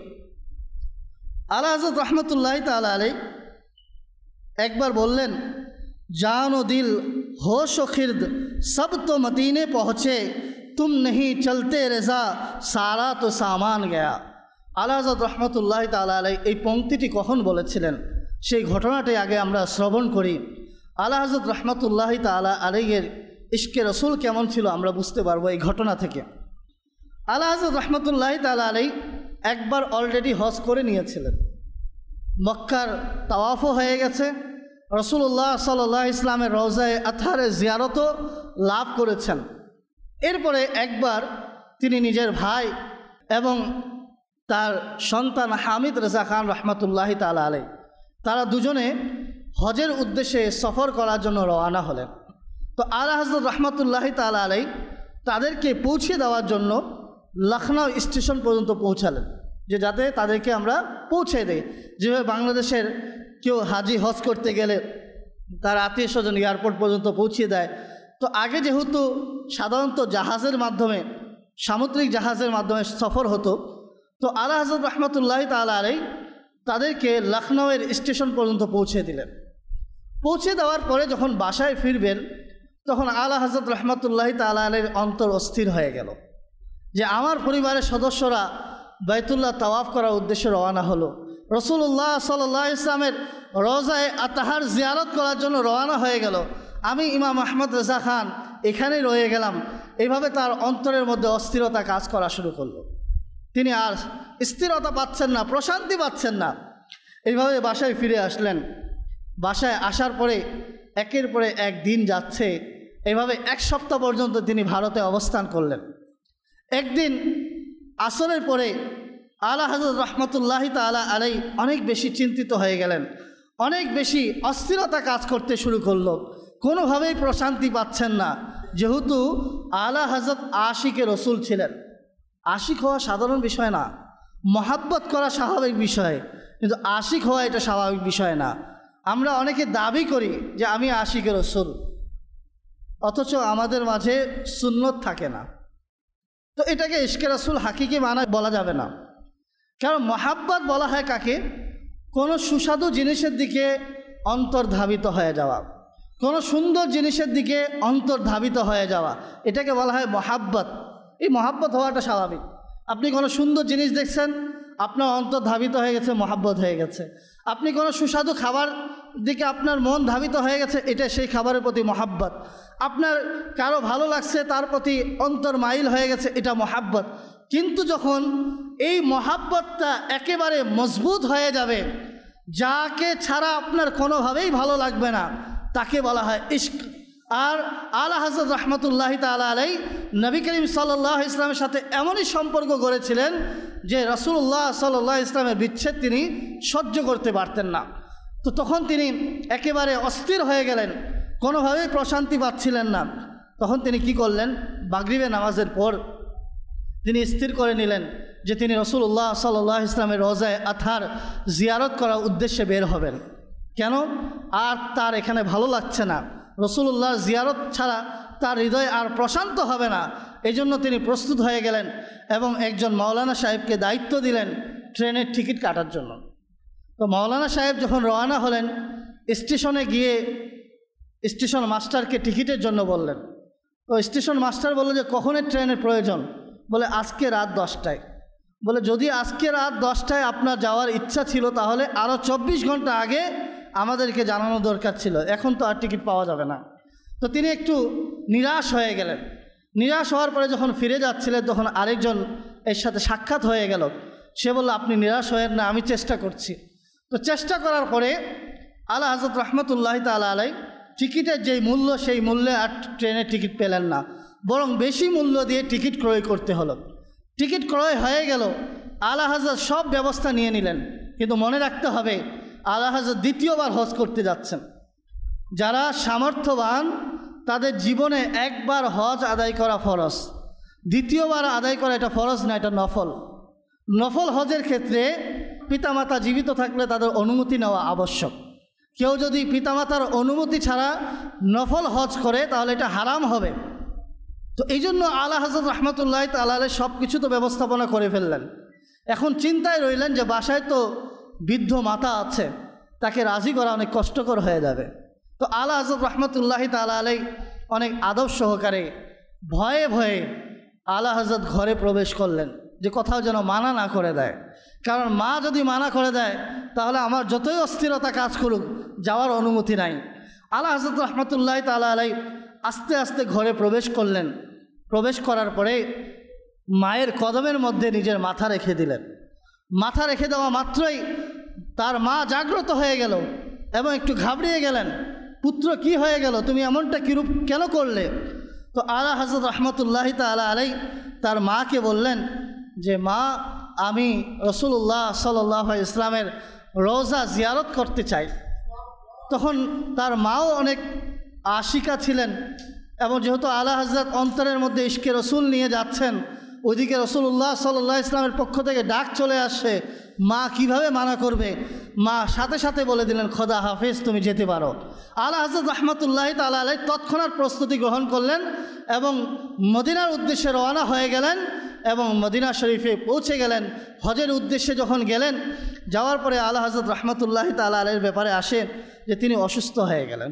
আলা হযরত রহমতুল্লাহি তাআলা আলাইহি একবার বললেন, জান ও দিল হোশ ও খিরদ সব তো মদিনে পৌঁছে, তুম नहीं চলতে রেজা সারা তো সামান গয়া। আলা হযরত রহমতুল্লাহি তাআলা আলাইহি এই পংক্তিটি কখন বলেছিলেন সেই ঘটনাটি আগে আমরা শ্রবণ করি। আলা হযরত রহমতুল্লাহি তাআলা আলাইহির ইশকে রসুল কেমন ছিল আমরা বুঝতে পারবো এই ঘটনা থেকে। আলা হযরত রহমতুল্লাহি তাআলা আলাইহি একবার অলরেডি হজ করে নিয়েছিলেন, মক্কার তাওয়াফও হয়ে গেছে, রসুল্লাহ সাল্লাল্লাহু আলাইহি ইসলামের রওজায়ে আতহারে জিয়ারতও লাভ করেছেন। এরপরে একবার তিনি নিজের ভাই এবং তার সন্তান হামিদ রেজা খান রহমতুল্লাহি তাআলা আলাইহি তারা দুজনে হজের উদ্দেশ্যে সফর করার জন্য রওনা হলেন। তো আলা হযরত রহমতুল্লাহি তাআলা আলাইহি তাদেরকে পৌঁছে দেওয়ার জন্য লখনউ স্টেশন পর্যন্ত পৌঁছালেন, যে যাতে তাদেরকে আমরা পৌঁছে দেই। যেভাবে বাংলাদেশের কেউ হাজি হজ করতে গেলে তার আত্মীয় স্বজন এয়ারপোর্ট পর্যন্ত পৌঁছে দেয়, তো আগে যেহেতু সাধারণত জাহাজের মাধ্যমে, সামুদ্রিক জাহাজের মাধ্যমে সফর হতো, তো আলা হযরত রহমতুল্লাহি তাআলা আলাইহি তাদেরকে লখনউয়ের স্টেশন পর্যন্ত পৌঁছে দিলেন। পৌঁছে দেওয়ার পরে যখন বাসায় ফিরবেন তখন আলা হযরত রহমতুল্লাহি তাআলা আলাইহির অন্তর অস্থির হয়ে গেল যে আমার পরিবারের সদস্যরা বাইতুল্লাহ তাওয়াফ করার উদ্দেশ্যে রওনা হলো, রসুল্লাহ সাল্লাল্লাহু আলাইহি ইসলামের রওজায়ে আতহার জিয়ারত করার জন্য রওনা হয়ে গেল, আমি ইমাম আহমদ রেজা খান এখানেই রয়ে গেলাম। এইভাবে তার অন্তরের মধ্যে অস্থিরতা কাজ করা শুরু করলো। তিনি আর স্থিরতা পাচ্ছেন না, প্রশান্তি পাচ্ছেন না। এইভাবে বাসায় ফিরে আসলেন। বাসায় আসার পরে একের পরে এক দিন যাচ্ছে, এইভাবে এক সপ্তাহ পর্যন্ত তিনি ভারতে অবস্থান করলেন। একদিন আসরের পরে আলা হযরত রহমতুল্লাহি তাআলা আলাইহি অনেক বেশি চিন্তিত হয়ে গেলেন, অনেক বেশি অস্থিরতা কাজ করতে শুরু করলো, কোনোভাবেই প্রশান্তি পাচ্ছেন না। যেহেতু আলা হযরত আশিকে রসুল ছিলেন, আশিক হওয়া সাধারণ বিষয় না, মহাব্বত করা স্বাভাবিক বিষয়, কিন্তু আশিক হওয়া এটা স্বাভাবিক বিষয় না। আমরা অনেকে দাবি করি যে আমি আশিকে রসুল, অথচ আমাদের মাঝে সুন্নত থাকে না। তো এটাকে ইশকে রসুল হাকিকি মানা বলা যাবে না। কারণ মহাব্বত বলা হয় কাকে? কোনো সুস্বাদু জিনিসের দিকে অন্তর্ধাবিত হয়ে যাওয়া, কোনো সুন্দর জিনিসের দিকে অন্তর্ধাবিত হয়ে যাওয়া, এটাকে বলা হয় মহাব্বত। এই মহাব্বত হওয়াটা স্বাভাবিক। আপনি কোনো সুন্দর জিনিস দেখছেন, আপনার অন্তর ধাবিত হয়ে গেছে, মহাব্বত হয়ে গেছে। আপনি কোনো সুস্বাদু খাবার দিকে আপনার মন ধাবিত হয়ে গেছে, এটা সেই খাবারের প্রতি মহাব্বত। আপনার কারো ভালো লাগছে, তার প্রতি অন্তর মাইল হয়ে গেছে, এটা মহাব্বত। কিন্তু যখন এই মহাব্বতটা একেবারে মজবুত হয়ে যাবে, যাকে ছাড়া আপনার কোনোভাবেই ভালো লাগবে না, তাকে বলা হয় ইশক। আর আলা হযরত রহমতুল্লাহি তাআলা আলাইহি নবী করিম সাল্লাল্লাহু আলাইহি ইসলামের সাথে এমনই সম্পর্ক গড়েছিলেন যে রাসূলুল্লাহ সাল্লাল্লাহু আলাইহি ইসলামের বিচ্ছেদ তিনি সহ্য করতে পারতেন না। তো তখন তিনি একেবারে অস্থির হয়ে গেলেন, কোনোভাবেই প্রশান্তি পাচ্ছিলেন না। তখন তিনি কি করলেন, মাগরিবের নামাজের পর তিনি স্থির করে নিলেন যে তিনি রাসূলুল্লাহ সাল্লাল্লাহু আলাইহি ইসলামের রওজায়ে আতহার জিয়ারত করার উদ্দেশ্যে বের হবেন। কেন? আর তার এখানে ভালো লাগছে না, রাসূলুল্লাহর জিয়ারত ছাড়া তার হৃদয় আর প্রশান্ত হবে না। এই জন্য তিনি প্রস্তুত হয়ে গেলেন এবং একজন মাওলানা সাহেবকে দায়িত্ব দিলেন ট্রেনের টিকিট কাটার জন্য। তো মাওলানা সাহেব যখন রওনা হলেন, স্টেশনে গিয়ে স্টেশন মাস্টারকে টিকিটের জন্য বললেন। তো স্টেশন মাস্টার বলল যে কখনের ট্রেনের প্রয়োজন? বলে আজকে রাত দশটায়। বলে যদি আজকে রাত দশটায় আপনার যাওয়ার ইচ্ছা ছিল তাহলে আরও চব্বিশ ঘন্টা আগে আমাদেরকে জানানো দরকার ছিল, এখন তো আর টিকিট পাওয়া যাবে না। তো তিনি একটু নিরাশ হয়ে গেলেন। নিরাশ হওয়ার পরে যখন ফিরে যাচ্ছিলেন তখন আরেকজন এর সাথে সাক্ষাৎ হয়ে গেল। সে বলল আপনি নিরাশ হয়েন না, আমি চেষ্টা করছি। তো চেষ্টা করার পরে আলা হযরত রহমতুল্লাহি তাআলা আলাইহি টিকিটের যেই মূল্য, সেই মূল্যে আর ট্রেনের টিকিট পেলেন না, বরং বেশি মূল্য দিয়ে টিকিট ক্রয় করতে হলো। টিকিট ক্রয় হয়ে গেল, আলা হযরত সব ব্যবস্থা নিয়ে নিলেন। কিন্তু মনে রাখতে হবে, আলা হযরত দ্বিতীয়বার হজ করতে যাচ্ছেন। যারা সামর্থ্যবান তাদের জীবনে একবার হজ আদায় করা ফরজ, দ্বিতীয়বার আদায় করা এটা ফরজ না, এটা নফল। নফল হজের ক্ষেত্রে পিতামাতা জীবিত থাকলে তাদের অনুমতি নেওয়া আবশ্যক। কেউ যদি পিতামাতার অনুমতি ছাড়া নফল হজ করে তাহলে এটা হারাম হবে। তো এই জন্য আলা হযরত রহমতুল্লাহি তাআলা আলাইহি সব কিছু তো ব্যবস্থাপনা করে ফেললেন। এখন চিন্তায় রইলেন যে বাসায় তো বৃদ্ধ মাতা আছে, তাকে রাজি করা অনেক কষ্টকর হয়ে যাবে। তো আলা হযরত রহমতুল্লাহি তাআলা আলাইহি অনেক আদব সহকারে ভয়ে ভয়ে আলা হযরত ঘরে প্রবেশ করলেন, যে কোথাও যেন মানা না করে দেয়। কারণ মা যদি মানা করে দেয় তাহলে আমার যতই অস্থিরতা কাজ করুক, যাওয়ার অনুমতি নাই। আলা হযরত রহমতুল্লাহি তাআলা আলাইহি আস্তে আস্তে ঘরে প্রবেশ করলেন। প্রবেশ করার পরে মায়ের কদমের মধ্যে নিজের মাথা রেখে দিলেন। মাথা রেখে দেওয়া মাত্রই তার মা জাগ্রত হয়ে গেল এবং একটু ঘাবড়িয়ে গেলেন, পুত্র কি হয়ে গেল, তুমি এমনটা কিরূপ কেন করলে? তো আলা হযরত রহমতুল্লাহি তাআলা আলাইহি তার মাকে বললেন যে মা, আমি রাসূলুল্লাহ সাল্লাল্লাহু আলাইহি ইসলামের রওজা জিয়ারত করতে চাই। তখন তার মাও অনেক আশিকা ছিলেন এবং যেহেতু আলা হযরত অন্তরের মধ্যে ইশকে রসুল নিয়ে যাচ্ছেন, ওইদিকে রাসূলুল্লাহ সাল্লাল্লাহু আলাইহি ইসলামের পক্ষ থেকে ডাক চলে আসছে, মা কিভাবে মানা করবে? মা সাথে সাথে বলে দিলেন খোদা হাফেজ, তুমি যেতে পারো। আলা হযরত রহমতুল্লাহি তাআলা আলাইহি তৎক্ষণাৎ প্রস্তুতি গ্রহণ করলেন এবং মদিনার উদ্দেশ্যে রওনা হয়ে গেলেন এবং মদিনা শরীফে পৌঁছে গেলেন। হজের উদ্দেশ্যে যখন গেলেন, যাওয়ার পরে আলা হযরত রহমতুল্লাহি তাআলা আলাইহির ব্যাপারে আসে যে তিনি অসুস্থ হয়ে গেলেন।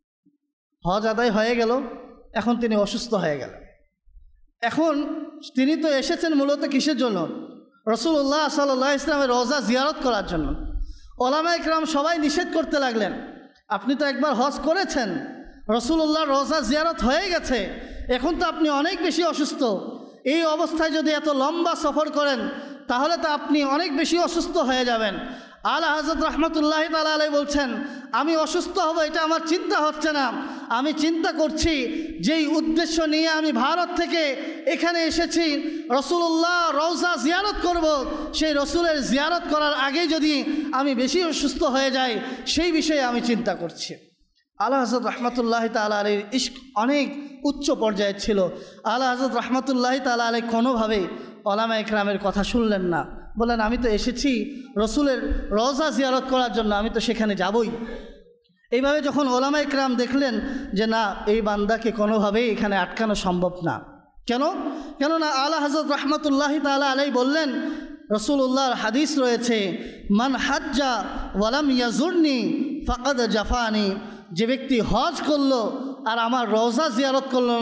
হজ আদায় হয়ে গেল, এখন তিনি অসুস্থ হয়ে গেলেন। এখন তিনি তো এসেছেন মূলত কিসের জন্য? রাসূলুল্লাহ সাল্লাল্লাহু আলাইহি ইসলামের রওজা জিয়ারত করার জন্য। ওলামায়ে কেরাম সবাই নিষেধ করতে লাগলেন, আপনি তো একবার হজ করেছেন, রাসূলুল্লাহর রওজা জিয়ারত হয়ে গেছে, এখন তো আপনি অনেক বেশি অসুস্থ। এই অবস্থায় যদি এত লম্বা সফর করেন তাহলে তো আপনি অনেক বেশি অসুস্থ হয়ে যাবেন। আলা হযরত রহমতুল্লাহি তাআলা আলাইহি বলছেন, আমি অসুস্থ হব এটা আমার চিন্তা হচ্ছে না। আমি চিন্তা করছি যেই উদ্দেশ্য নিয়ে আমি ভারত থেকে এখানে এসেছি, রাসূলুল্লাহ রওজা জিয়ারত করব, সেই রসুলের জিয়ারত করার আগে যদি আমি বেশি অসুস্থ হয়ে যাই, সেই বিষয়ে আমি চিন্তা করছি। আলা হযরত রহমতুল্লাহি তাআলা আলাইহির ইশক অনেক উচ্চ পর্যায়ে ছিল। আলা হযরত রহমতুল্লাহি তাআলা আলাইহি কোনোভাবেই ওলামায়ে কেরামের কথা শুনলেন না, বললেন আমি তো এসেছি রসুলের রওজা জিয়ারত করার জন্য, আমি তো সেখানে যাবই। এইভাবে যখন ওলামায়ে কেরাম দেখলেন যে না, এই বান্দাকে কোনোভাবেই এখানে আটকানো সম্ভব না। কেন? কেননা আলা হযরত রহমতুল্লাহি তাআলা আলাইহি বললেন, রাসূলুল্লাহর হাদিস রয়েছে, মান হাজ্জা ওয়ালাম ইয়াজুরনি ফাকাদ জাফানি, যে ব্যক্তি হজ করলো আর আমার রওজা জিয়ারত করলো না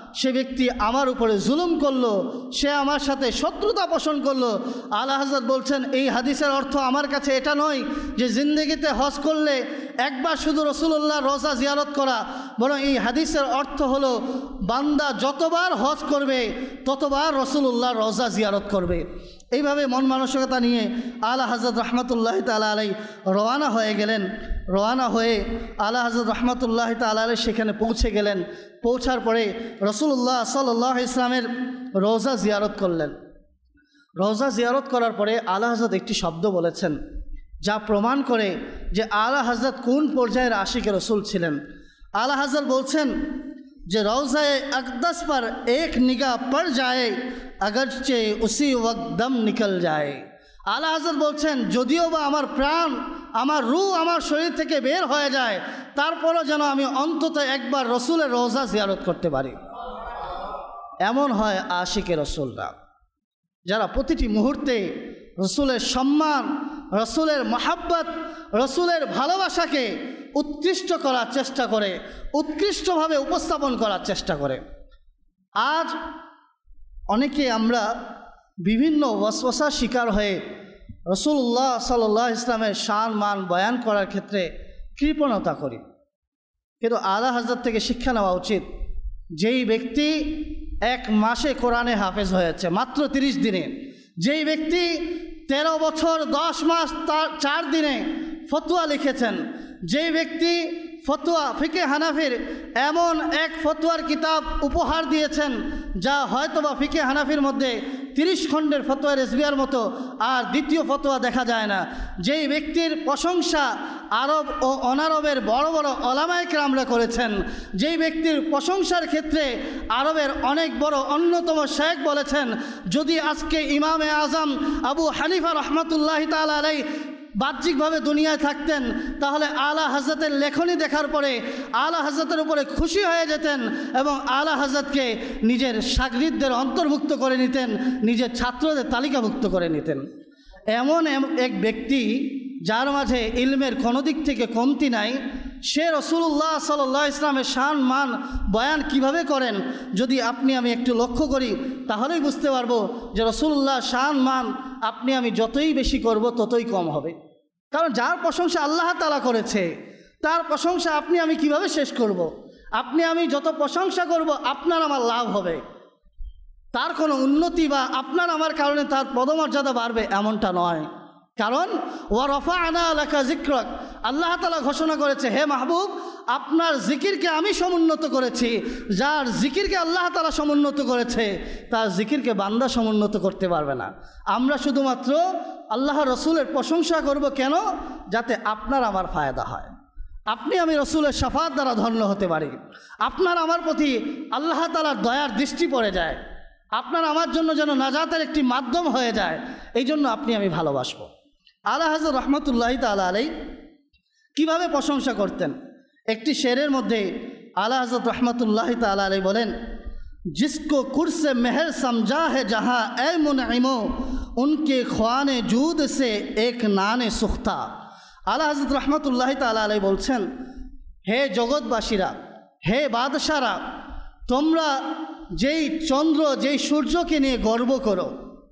সে ব্যক্তি আমার উপরে জুলুম করলো, সে আমার সাথে শত্রুতা পোষণ করলো। আলা হযরত বলছেন এই হাদিসের অর্থ আমার কাছে এটা নয় যে জিন্দেগিতে হজ করলে একবার শুধু রাসূলুল্লাহ রওজা জিয়ারত করা, বরং এই হাদিসের অর্থ হলো বান্দা যতবার হজ করবে ততবার রাসূলুল্লাহ রওজা জিয়ারত করবে। এইভাবে মন মানসিকতা নিয়ে আলা হযরত রাহমাতুল্লাহ তাআলা আলাইহি রওয়ানা হয়ে গেলেন। রওয়ানা হয়ে আলা হযরত রাহমাতুল্লাহ তাআলা আলাইহি সেখানে পৌঁছে গেলেন। পৌঁছার পরে রাসূলুল্লাহ সাল্লাল্লাহু আলাইহি ইসলামের রওজা জিয়ারত করলেন। রওজা জিয়ারত করার পরে আলা হযরত একটি শব্দ বলেছেন যা প্রমাণ করে যে আলা হযরত কোন পর্যায়ের আশিকে রসুল ছিলেন। আলা হযরত বলছেন যে রওজায়ে আকদাস पर एक निगाह पड़ जाए अगरचे उसी वक्त दम निकल जाए। আলা হযরত বলছেন যদিও বা আমার প্রাণ আমার রূহ আমার শরীর থেকে বের হয়ে যায়, তারপরও যেন আমি অন্তত একবার রসুলের রওজা জিয়ারত করতে পারি। এমন হয় আশিকে রসুলরা, যারা প্রতিটি মুহূর্তে রসুলের সম্মান, রসুলের মহাব্বত, রসুলের ভালোবাসাকে উৎকৃষ্ট করার চেষ্টা করে, উৎকৃষ্টভাবে উপস্থাপন করার চেষ্টা করে। আজ অনেকে আমরা বিভিন্ন ওয়াসওয়াসার শিকার হয়ে রাসূলুল্লাহ সাল্লাল্লাহু আলাইহি ইসলামের শান মান বয়ান করার ক্ষেত্রে কৃপণতা করি। কিন্তু আলা হযরত থেকে শিক্ষা নেওয়া উচিত। যেই ব্যক্তি এক মাসে কোরআনে হাফেজ হয়েছে মাত্র তিরিশ দিনে, যেই ব্যক্তি তেরো বছর দশ মাস তার চার দিনে ফতোয়া লিখেছেন, যেই ব্যক্তি ফতোয়া ফিকে হানাফির এমন এক ফতোয়ার কিতাব উপহার দিয়েছেন যা হয়তোবা ফিকে হানাফির মধ্যে তিরিশ খণ্ডের ফতোয়া রেজবিয়ার মতো আর দ্বিতীয় ফতোয়া দেখা যায় না, যেই ব্যক্তির প্রশংসা আরব ও অনারবের বড় বড় ওলামায়ে কেরামরা করেছেন, যেই ব্যক্তির প্রশংসার ক্ষেত্রে আরবের অনেক বড় অন্যতম শেখ বলেছেন যদি আজকে ইমামে আজম আবু হানিফা রহমাতুল্লাহি তাআলা আলাইহি বাহ্যিকভাবে দুনিয়ায় থাকতেন তাহলে আলা হযরতের লেখনী দেখার পরে আলা হযরতের উপরে খুশি হয়ে যেতেন এবং আলা হযরতকে নিজের শাগরিদদের অন্তর্ভুক্ত করে নিতেন, নিজের ছাত্রদের তালিকাভুক্ত করে নিতেন। এমন এক ব্যক্তি যার মাঝে ইলমের কোনো দিক থেকে কমতি নাই, সে রাসূলুল্লাহ সাল্লাল্লাহু আলাইহি ইসলামের শান মান বয়ান কিভাবে করেন যদি আপনি আমি একটু লক্ষ্য করি তাহলেই বুঝতে পারবো যে রাসূলুল্লাহ শান মান আপনি আমি যতই বেশি করব ততই কম হবে। কারণ যার প্রশংসা আল্লাহ তাআলা করেছে তার প্রশংসা আপনি আমি কিভাবে শেষ করব? আপনি আমি যত প্রশংসা করব আপনার আমার লাভ হবে, তার কোনো উন্নতি বা আপনার আমার কারণে তার পদমর্যাদা বাড়বে এমনটা নয়। কারণ ওয়া রাফা'না লাকা যিকরাক, আল্লাহ তাআলা ঘোষণা করেছে হে মাহবুব আপনার জিকিরকে আমি সমুন্নত করেছি। যার জিকিরকে আল্লাহ তাআলা সমুন্নত করেছে তার জিকিরকে বান্দা সমুন্নত করতে পারবে না। আমরা শুধুমাত্র আল্লাহ রসুলের প্রশংসা করব কেন? যাতে আপনার আমার ফায়দা হয়, আপনি আমি রসুলের শাফাত দ্বারা ধন্য হতে পারি, আপনার আমার প্রতি আল্লাহ তাআলার দয়ার দৃষ্টি পড়ে যায়, আপনার আমার জন্য যেন নাজাতের একটি মাধ্যম হয়ে যায়, এই জন্য আপনি আমি ভালোবাসবো। আলা হযরত রহমতুল্লাহি তাআলা আলাইহি কীভাবে প্রশংসা করতেন? একটি শেরের মধ্যে আলা হযরত রহমতুল্লাহি তাআলা আলাইহি বলেন जिसको कुर्से मेहर समझा है जहाँ ए मुनइमो उनके ख्वाने जूद से एक नाने सुख्ता। আলা হযরত রহমতুল্লাহি তাআলা আলাইহি বলছেন হে জগৎবাসীরা, হে বাদশারা, তোমরা যেই চন্দ্র যেই সূর্যকে নিয়ে গর্ব করো,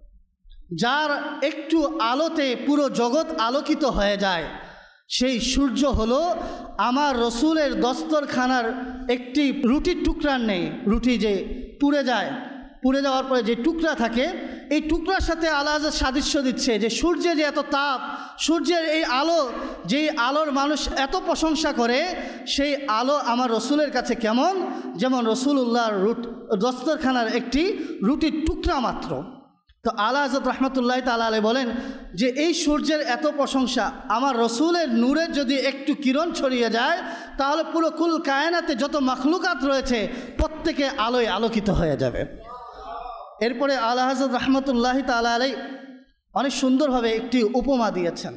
যার একটু আলোতে পুরো জগৎ আলোকিত হয়ে যায়, সেই সূর্য হলো আমার রসুলের দস্তরখানার একটি রুটির টুকরার নেই, রুটি যে পুড়ে যায়, পুড়ে যাওয়ার পরে যে টুকরা থাকে এই টুকরার সাথে আলা হযরত সাদৃশ্য দিচ্ছে যে সূর্যের যে এত তাপ, সূর্যের এই আলো, যেই আলোর মানুষ এত প্রশংসা করে, সেই আলো আমার রসুলের কাছে কেমন? যেমন রসুলুল্লাহর রুট দস্তরখানার একটি রুটির টুকরা মাত্র। তো আলা হযরত রহমতুল্লাহি তাআলা আলাইহি বলেন যে এই সূর্যের এত প্রশংসা, আমার রসুলের নূরের যদি একটু কিরণ ছড়িয়ে যায় তাহলে পুরো কুল কায়নাতে যত মাখলুকাত রয়েছে প্রত্যেকে আলোয় আলোকিত হয়ে যাবে। এরপরে আলা হযরত রহমতুল্লাহি তাআলা আলাইহি অনেক সুন্দরভাবে একটি উপমা দিয়েছেন।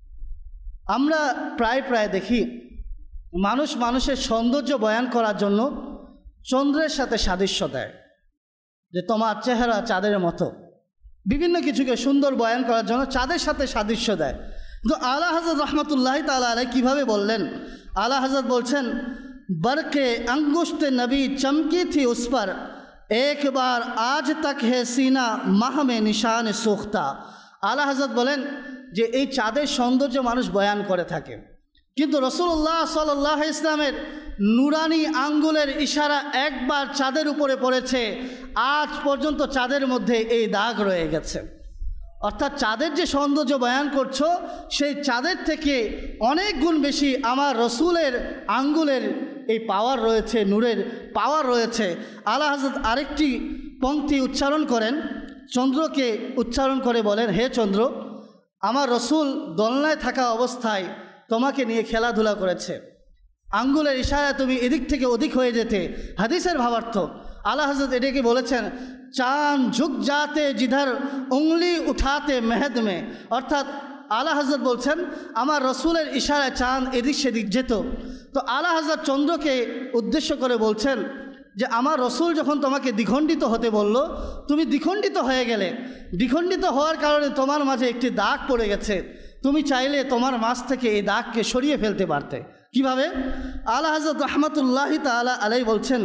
আমরা প্রায় প্রায় দেখি মানুষ মানুষের সৌন্দর্য বয়ান করার জন্য চন্দ্রের সাথে সাদৃশ্য দেয়, যে তোমার চেহারা চাঁদের মতো, বিভিন্ন কিছুকে সুন্দর বয়ান করার জন্য চাঁদের সাথে সাদৃশ্য দেয়। কিন্তু আলা হযরত রহমতুল্লাহি তাআলা আলাইহি কীভাবে বললেন? আলা হযরত বলছেন बरके अंगुश्त नबी चमकी थी उस पर, एक बार आज तक है सीना माह में निशान सूख्ता। आला हज़रत बोलेন যে এই চাঁদের সৌন্দর্য মানুষ বয়ান করে থাকে, কিন্তু রাসূলুল্লাহ সাল্লাল্লাহু আলাইহি ইসলামের নুরানি আঙ্গুলের ইশারা একবার চাঁদের উপরে পড়েছে, আজ পর্যন্ত চাঁদের মধ্যে এই দাগ রয়ে গেছে। অর্থাৎ চাঁদের যে সৌন্দর্য বয়ান করছো সেই চাঁদের থেকে অনেক গুণ বেশি আমার রসুলের আঙ্গুলের এই পাওয়ার রয়েছে, নূরের পাওয়ার রয়েছে। আলা হযরত আরেকটি পংক্তি উচ্চারণ করেন, চন্দ্রকে উচ্চারণ করে বলেন, হে চন্দ্র, আমার রসুল দোলনায় থাকা অবস্থায় তোমাকে নিয়ে খেলাধুলা করেছে, আঙ্গুলের ইশারায় তুমি এদিক থেকে ওদিক হয়ে যেতে। হাদিসের ভাবার্থ আলা হযরত এটাকে বলেছেন চাঁদ ঝুঁক যাতে জিধার উংলি উঠাতে মেহেদ মে, অর্থাৎ আলা হযরত বলছেন আমার রসুলের ইশারায় চাঁদ এদিক সেদিক যেত। তো আলা হযরত চন্দ্রকে উদ্দেশ্য করে বলছেন যে আমার রসুল যখন তোমাকে দ্বিখণ্ডিত হতে বলল, তুমি দ্বিখণ্ডিত হয়ে গেলে, দ্বিখণ্ডিত হওয়ার কারণে তোমার মাঝে একটি দাগ পড়ে গেছে, তুমি চাইলে তোমার মাঝ থেকে এই দাগকে সরিয়ে ফেলতে পারতে। কিভাবে? আলা হযরত রহমতুল্লাহি তাআলা আলাইহি বলছেন,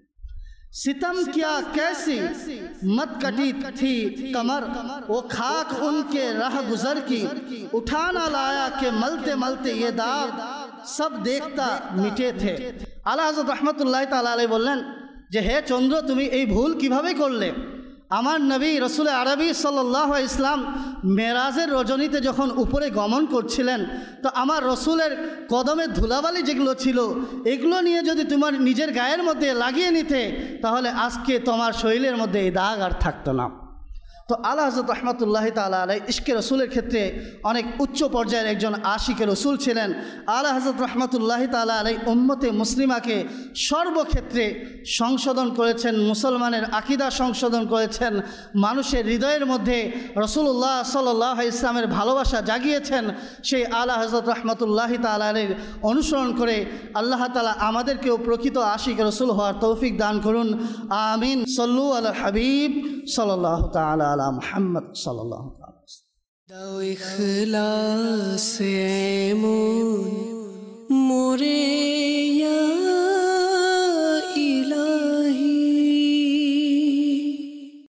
सितम क्या कैसी मत कटी थी कमर, वो खाक उनके राह गुजर की उठाना लाया के मलते मलते ये दाग सब देखता मिटे थे। आला हज़रत रहमतुल्लाह ताला अलैहि बोलें जे हे चंद्र तुमी এই ভুল কিভাবে করলে? আমার নবী রসুল আরবি সাল্লাল্লাহু আলাইহি ইসলাম মেরাজের রজনীতে যখন উপরে গমন করছিলেন, তো আমার রসুলের কদমের ধুলাবালি যেগুলো ছিল এগুলো নিয়ে যদি তোমার নিজের গায়ের মধ্যে লাগিয়ে নিতে, তাহলে আজকে তোমার শরীরের মধ্যে এই দাগ আর থাকতো না। তো আলা হযরত রহমতুল্লাহি তাআলা আলাইহি ইশকে রসুলের ক্ষেত্রে অনেক উচ্চ পর্যায়ের একজন আশিকে রসুল ছিলেন। আলা হযরত রহমতুল্লাহি তাআলা আলাইহি উম্মতে মুসলিমাকে সর্বক্ষেত্রে সংশোধন করেছেন, মুসলমানের আকীদা সংশোধন করেছেন, মানুষের হৃদয়ের মধ্যে রাসূলুল্লাহ সাল্লাল্লাহু আলাইহি ইসলামের ভালোবাসা জাগিয়েছেন। সেই আলা হযরত রহমতুল্লাহি তাআলা আলাইহির অনুসরণ করে আল্লাহ তাআলা আমাদেরকেও প্রকৃত আশিক রসুল হওয়ার তৌফিক দান করুন, আমিন। সল্লু আলা হাবিব সাল্লাল্লাহু তাআলা আলা মুহাম্মদ সাল্লাল্লাহু আলাইহি ওয়াসাল্লাম। দাও ইখলাস এমন